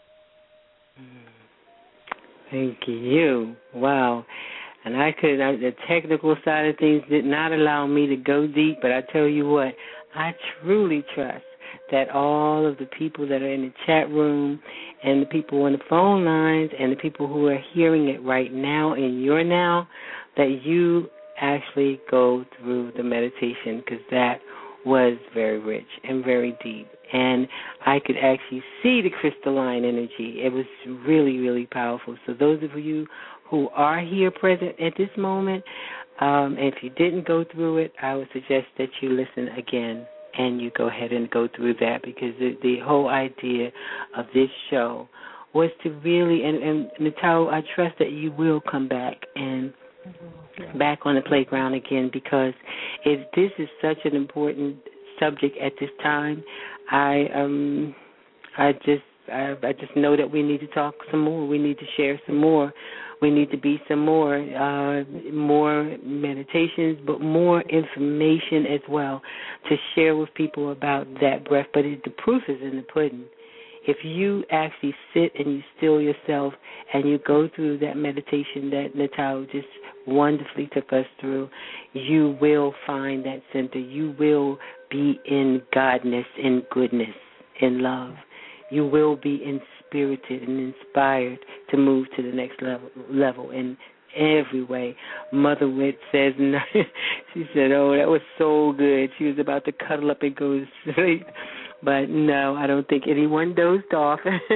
Thank you. Wow. And I could, I, the technical side of things did not allow me to go deep, but I tell you what, I truly trust that all of the people that are in the chat room and the people on the phone lines and the people who are hearing it right now in your now, that you actually go through the meditation, because that was very rich and very deep. And I could actually see the crystalline energy. It was really, really powerful. So those of you who are here present at this moment, um, if you didn't go through it, I would suggest that you listen again and you go ahead and go through that, because the, the whole idea of this show was to really, and, and Natal, I trust that you will come back and back on the playground again, because if this is such an important subject at this time, I um I just I, I just know that we need to talk some more. We need to share some more. We need to be some more, uh, more meditations, but more information as well to share with people about that breath. But it, the proof is in the pudding. If you actually sit and you still yourself and you go through that meditation that Natal just wonderfully took us through, you will find that center. You will be in godness, in goodness, in love. You will be inspirited and inspired to move to the next level, level in every way. Mother Wit says, she said, oh, that was so good. She was about to cuddle up and go to sleep. But no, I don't think anyone dozed off.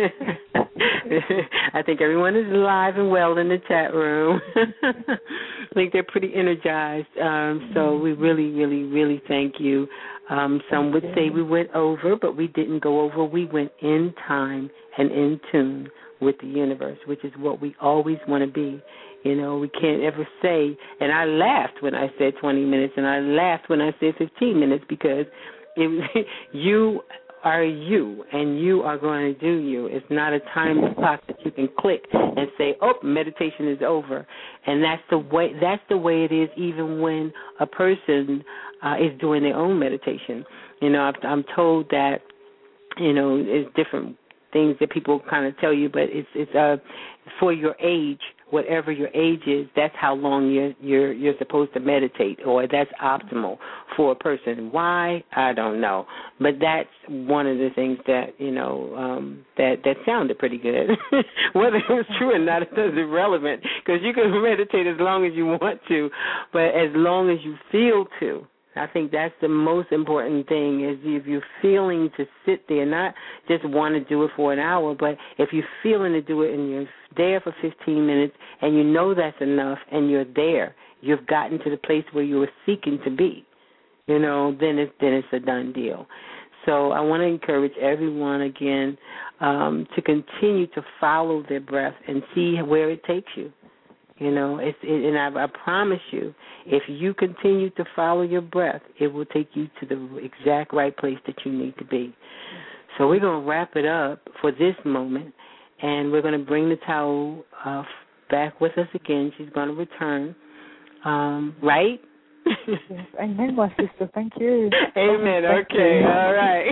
I think everyone is alive and well in the chat room. I think they're pretty energized. Um, so we really, really, really thank you. Um, some would say we went over, but we didn't go over. We went in time and in tune with the universe, which is what we always want to be. You know, we can't ever say, and I laughed when I said twenty minutes, and I laughed when I said fifteen minutes, because it, you are you, and you are going to do you. It's not a time clock that you can click and say, oh, meditation is over. And that's the way, that's the way it is even when a person uh, is doing their own meditation. You know, I've, I'm told that, you know, it's different things that people kind of tell you, but it's it's uh, for your age, whatever your age is, that's how long you're you're you're supposed to meditate, or that's optimal for a person. Why? I don't know, but that's one of the things that you know um, that that sounded pretty good. Whether it was true or not, it doesn't irrelevant, because you can meditate as long as you want to, but as long as you feel to. I think that's the most important thing, is if you're feeling to sit there, not just want to do it for an hour, but if you're feeling to do it and you're there for fifteen minutes and you know that's enough and you're there, you've gotten to the place where you were seeking to be, you know, then it's, then it's a done deal. So I want to encourage everyone, again, um, to continue to follow their breath and see where it takes you. You know, it's, it, and I, I promise you, if you continue to follow your breath, it will take you to the exact right place that you need to be. So we're going to wrap it up for this moment, and we're going to bring the towel uh, back with us again. She's going to return, um, right? Yes, amen, my sister. Thank you. Amen. Thank okay. you. All right.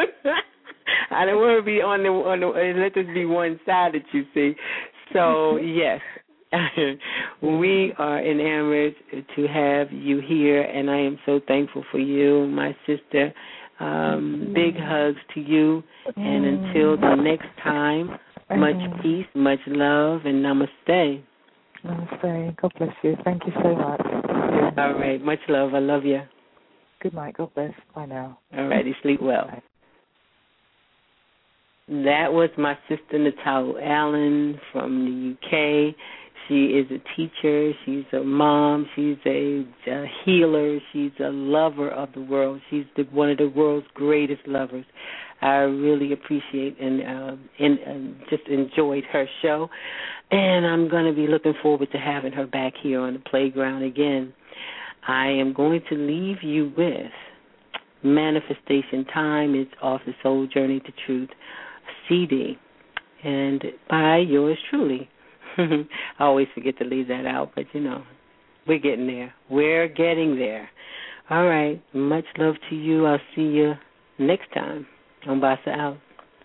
I don't want to be on the on the let this be one sided, you see. So yes. We are enamored to have you here, and I am so thankful for you, my sister. Um, big hugs to you, and until the next time, much peace, much love, and namaste. Namaste. God bless you. Thank you so much. All right. Much love. I love you. Good night. God bless. Bye now. All righty. Sleep well. Bye. That was my sister, Natal Allen from the U K. She is a teacher. She's a mom. She's a, a healer. She's a lover of the world. She's the, one of the world's greatest lovers. I really appreciate and, uh, and uh, just enjoyed her show. And I'm going to be looking forward to having her back here on the playground again. I am going to leave you with Manifestation Time. It's off the Soul Journey to Truth C D, and by yours truly. I always forget to leave that out, but, you know, we're getting there. We're getting there. All right. Much love to you. I'll see you next time on Bassa Out.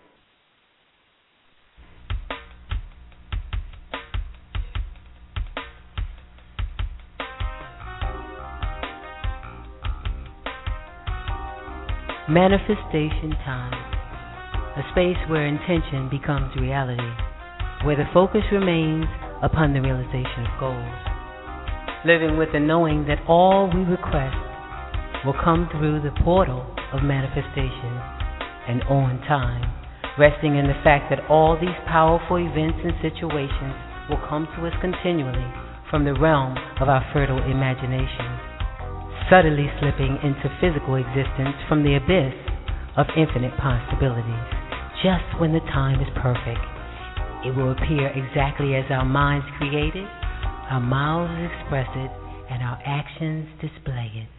Manifestation Time, a space where intention becomes reality, where the focus remains upon the realization of goals. Living with the knowing that all we request will come through the portal of manifestation and on time, resting in the fact that all these powerful events and situations will come to us continually from the realm of our fertile imagination, subtly slipping into physical existence from the abyss of infinite possibilities. Just when the time is perfect, it will appear exactly as our minds create it, our mouths express it, and our actions display it.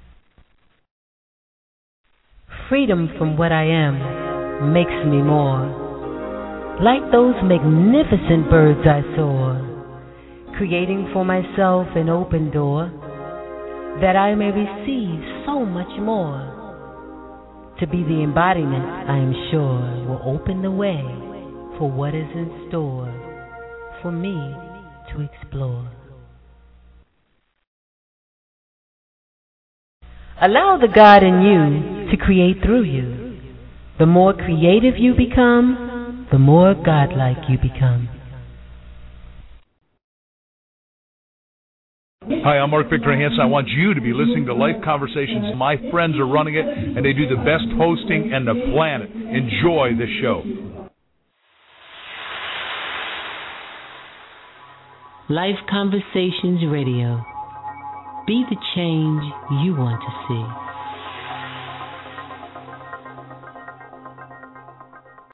Freedom from what I am makes me more like those magnificent birds I saw, creating for myself an open door that I may receive so much more. To be the embodiment, I am sure, will open the way for what is in store for me to explore. Allow the God in you to create through you. The more creative you become, the more godlike you become. Hi, I'm Mark Victor Hansen. I want you to be listening to Life Conversations. My friends are running it, and they do the best hosting on the planet. Enjoy the show. Life Conversations Radio. Be the change you want to see.